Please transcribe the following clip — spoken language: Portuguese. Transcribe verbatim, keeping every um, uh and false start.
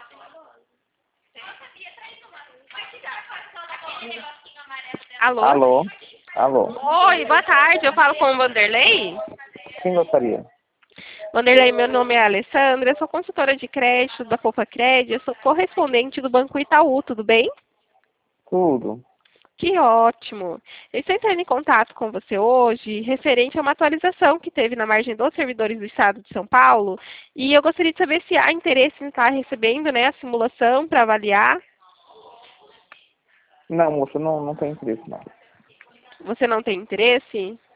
Alô? Alô? Alô? Oi, boa tarde. Eu falo com o Vanderlei? Quem gostaria? Vanderlei, meu nome é Alessandra, eu sou consultora de crédito da Poupa Crédito, eu sou correspondente do Banco Itaú, tudo bem? Tudo. Que ótimo! Eu estou entrando em contato com você hoje, referente a uma atualização que teve na margem dos servidores do Estado de São Paulo, e eu gostaria de saber se há interesse em estar recebendo, né, a simulação para avaliar. Não, moça, não, não tem interesse, não. Você não tem interesse?